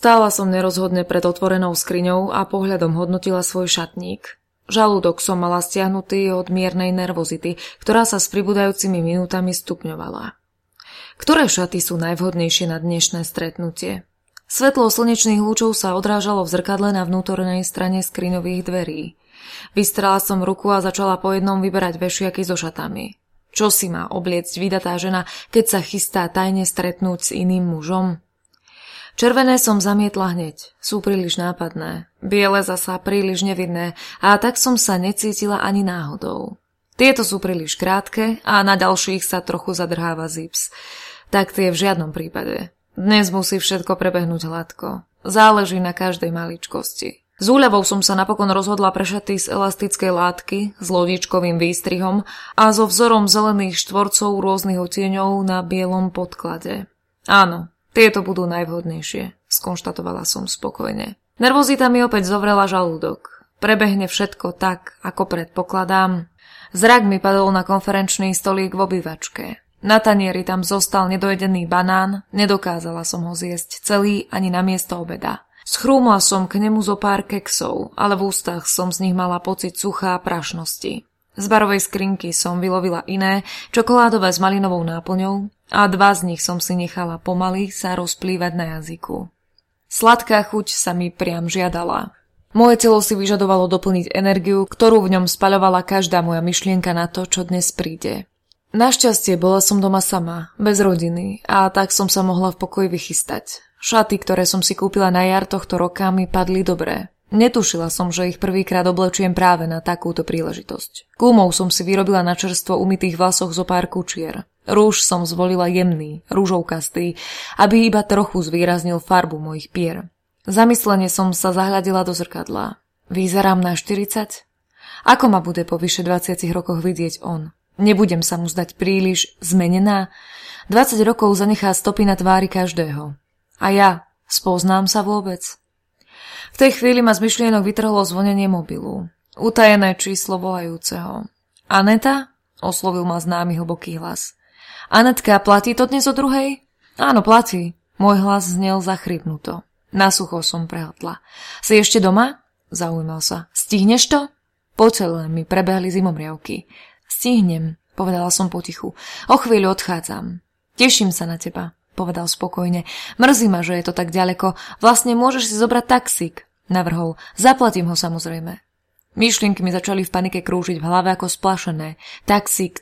Stála som nerozhodne pred otvorenou skriňou a pohľadom hodnotila svoj šatník. Žalúdok som mala stiahnutý od miernej nervozity, ktorá sa s pribúdajúcimi minútami stupňovala. Ktoré šaty sú najvhodnejšie na dnešné stretnutie? Svetlo slnečných lúčov sa odrážalo v zrkadle na vnútornej strane skriňových dverí. Vystrala som ruku a začala po jednom vyberať vešiaky so šatami. Čo si má obliecť vydatá žena, keď sa chystá tajne stretnúť s iným mužom? Červené som zamietla hneď, sú príliš nápadné, biele zasa príliš nevidné a tak som sa necítila ani náhodou. Tieto sú príliš krátke a na ďalších sa trochu zadrháva zips. Tak tie v žiadnom prípade. Dnes musí všetko prebehnúť hladko. Záleží na každej maličkosti. S úľavou som sa napokon rozhodla pre šaty z elastickej látky s lodičkovým výstrihom a so vzorom zelených štvorcov rôznych odtieňov na bielom podklade. Áno. Tieto budú najvhodnejšie, skonštatovala som spokojne. Nervozita mi opäť zovrela žalúdok. Prebehne všetko tak, ako predpokladám. Zrak mi padol na konferenčný stolík v obývačke. Na tanieri tam zostal nedojedený banán, nedokázala som ho zjesť celý ani na miesto obeda. Schrúmla som k nemu zo pár keksov, ale v ústach som z nich mala pocit suchá prašnosti. Z barovej skrinky som vylovila iné, čokoládové s malinovou náplňou, a 2 z nich som si nechala pomaly sa rozplývať na jazyku. Sladká chuť sa mi priam žiadala. Moje telo si vyžadovalo doplniť energiu, ktorú v ňom spaľovala každá moja myšlienka na to, čo dnes príde. Našťastie bola som doma sama, bez rodiny, a tak som sa mohla v pokoji vychystať. Šaty, ktoré som si kúpila na jar tohto roka, mi padli dobre. Netušila som, že ich prvýkrát oblečiem práve na takúto príležitosť. Gumou som si vyrobila na čerstvo umytých vlasoch zo pár kučier. Rúž som zvolila jemný, rúžovkastý, aby iba trochu zvýraznil farbu mojich pier. Zamyslene som sa zahľadila do zrkadla. Vyzerám na 40? Ako ma bude po vyše 20 rokoch vidieť on? Nebudem sa mu zdať príliš zmenená? 20 rokov zanechá stopy na tvári každého. A ja, spoznám sa vôbec? V tej chvíli ma z myšlienok vytrhlo zvonenie mobilu. Utajené číslo volajúceho. Aneta? Oslovil ma známy hlboký hlas. Anetka, platí to dnes o 2:00? Áno, platí. Môj hlas znel zachrypnuto. Nasucho som prehltla. Si ešte doma? Zaujímal sa. Stihneš to? Po tele mi prebehli zimomriavky. Stihnem, povedala som potichu. O chvíľu odchádzam. Teším sa na teba, povedal spokojne. Mrzí ma, že je to tak ďaleko. Vlastne môžeš si zobrať taxík, navrhol. Zaplatím ho samozrejme. Myšlienky mi začali v panike krúžiť v hlave ako splašené. Taxík.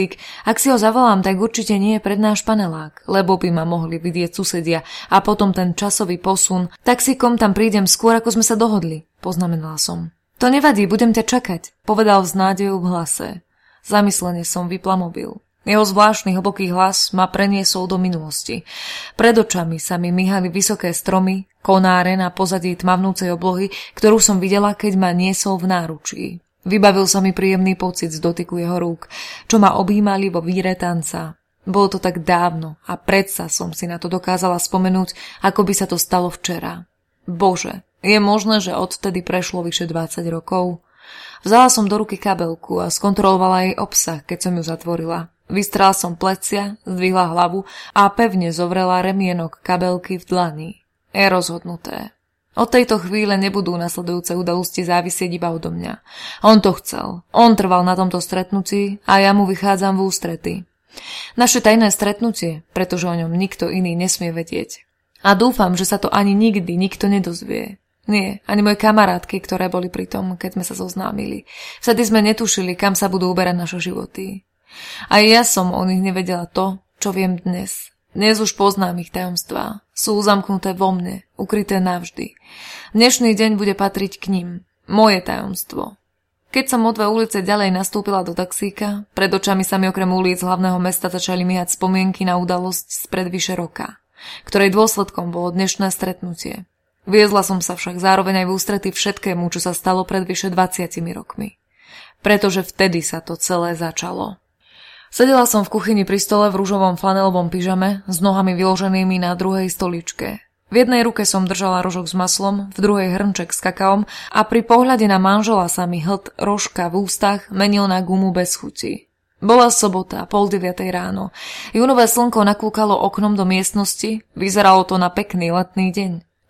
Ak si ho zavolám, tak určite nie je pred náš panelák, lebo by ma mohli vidieť susedia a potom ten časový posun. Taxíkom tam prídem skôr, ako sme sa dohodli, poznamenala som. To nevadí, budem ťa čakať, povedal s nádejou v hlase. Zamyslene som vypla mobil. Jeho zvláštny hlboký hlas ma preniesol do minulosti. Pred očami sa mi myhali vysoké stromy, konáre na pozadí tmavnúcej oblohy, ktorú som videla, keď ma niesol v náručí. Vybavil sa mi príjemný pocit z dotyku jeho rúk, čo ma objímali vo víre tanca. Bolo to tak dávno a predsa som si na to dokázala spomenúť, ako by sa to stalo včera. Bože, je možné, že odtedy prešlo vyše 20 rokov? Vzala som do ruky kabelku a skontrolovala jej obsah, keď som ju zatvorila. Vystrala som plecia, zdvihla hlavu a pevne zovrela remienok kabelky v dlani. Je rozhodnuté. Od tejto chvíle nebudú nasledujúce udalosti závisieť iba odo mňa. On to chcel. On trval na tomto stretnutí a ja mu vychádzam v ústrety. Naše tajné stretnutie, pretože o ňom nikto iný nesmie vedieť. A dúfam, že sa to ani nikdy nikto nedozvie. Nie, ani moje kamarátky, ktoré boli pri tom, keď sme sa zoznámili. Vtedy sme netušili, kam sa budú uberať naše životy. A ja som o nich nevedela to, čo viem dnes. Dnes už poznám ich tajomstvá. Sú zamknuté vo mne, ukryté navždy. Dnešný deň bude patriť k nim. Moje tajomstvo. Keď som o 2 ulice ďalej nastúpila do taxíka, pred očami sa mi okrem ulic hlavného mesta začali myhať spomienky na udalosť spred vyše roka, ktorej dôsledkom bolo dnešné stretnutie. Viezla som sa však zároveň aj v ústrety všetkému, čo sa stalo pred vyše 20 rokmi. Pretože vtedy sa to celé začalo. Sedela som v kuchyni pri stole v ružovom flanelovom pyžame s nohami vyloženými na druhej stoličke. V jednej ruke som držala rožok s maslom, v druhej hrnček s kakaom a pri pohľade na manžela sa mi hĺd rožka v ústach menil na gumu bez chuti. Bola sobota, 8:30 ráno. Júnové slnko nakúkalo oknom do miestnosti, vyzeralo to na pekný letný deň.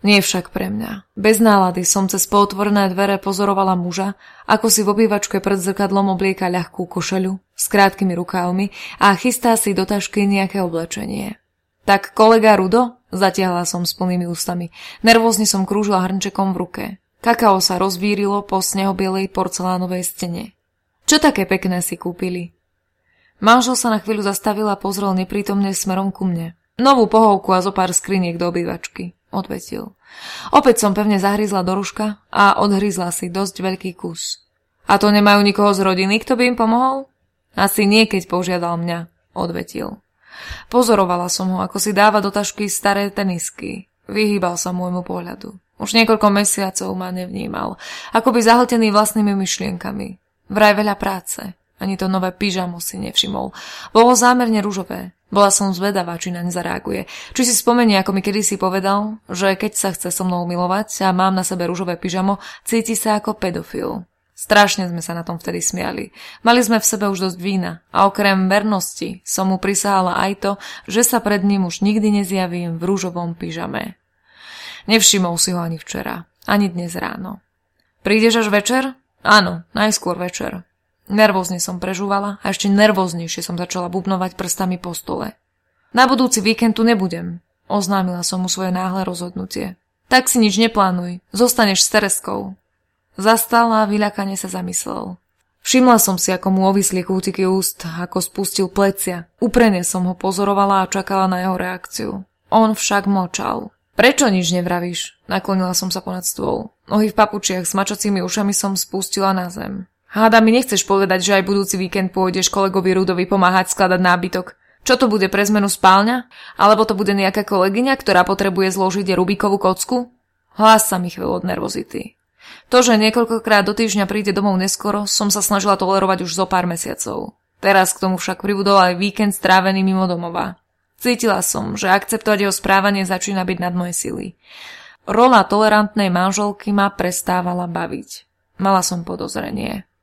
Nie však pre mňa. Bez nálady som cez pootvorené dvere pozorovala muža, ako si v obývačke pred zrkadlom oblieka ľahkú košeľu s krátkými rukávmi a chystá si do tašky nejaké oblečenie. Tak kolega Rudo? Zatiahla som s plnými ústami. Nervózne som krúžila hrnčekom v ruke. Kakao sa rozvírilo po snehobielej porcelánovej stene. Čo také pekné si kúpili? Manžel sa na chvíľu zastavil a pozrel neprítomne smerom ku mne. Novú pohovku a zo pár skriniek do obývačky, odvetil. Opäť som pevne zahryzla do ruška a odhryzla si dosť veľký kus. A to nemajú nikoho z rodiny, kto by im pomohol? Asi nie, keď požiadal mňa, odvetil. Pozorovala som ho, ako si dáva do tašky staré tenisky. Vyhýbal sa môjmu pohľadu. Už niekoľko mesiacov ma nevnímal, ako by zahltený vlastnými myšlienkami. Vraj veľa práce. Ani to nové pyžamo si nevšimol. Bolo zámerne ružové. Bola som zvedavá, či naň zareaguje. Či si spomenie, ako mi kedysi povedal, že keď sa chce so mnou milovať a mám na sebe ružové pyžamo, cíti sa ako pedofil. Strašne sme sa na tom vtedy smiali. Mali sme v sebe už dosť vína a okrem vernosti som mu prisahala aj to, že sa pred ním už nikdy nezjavím v ružovom pyžame. Nevšimol si ho ani včera, ani dnes ráno. Prídeš až večer? Áno, najskôr večer. Nervózne som prežúvala a ešte nervóznejšie som začala bubnovať prstami po stole. Na budúci víkend tu nebudem, oznámila som mu svoje náhle rozhodnutie. Tak si nič neplánuj, zostaneš s Tereskou. Zastal a vyľakane sa zamyslel. Všimla som si, ako mu ovisli kútiky úst, ako spustil plecia. Úprene som ho pozorovala a čakala na jeho reakciu. On však mlčal. Prečo nič nevravíš? Naklonila som sa ponad stôl. Nohy v papučiach s mačacími ušami som spustila na zem. Háda mi nechceš povedať, že aj budúci víkend pôjdeš kolegovi Rudovi pomáhať skladať nábytok. Čo to bude pre zmenu spálňa? Alebo to bude nejaká kolegyňa, ktorá potrebuje zložiť Rubikovú kocku? Hlas sa mi chvíľ od nervozity. To, že niekoľkokrát do týždňa príde domov neskoro, som sa snažila tolerovať už zo pár mesiacov. Teraz k tomu však pribudol aj víkend strávený mimo domova. Cítila som, že akceptovať jeho správanie začína byť nad moje sily. Rola tolerantnej manželky ma prestávala baviť. Mala som podozrenie.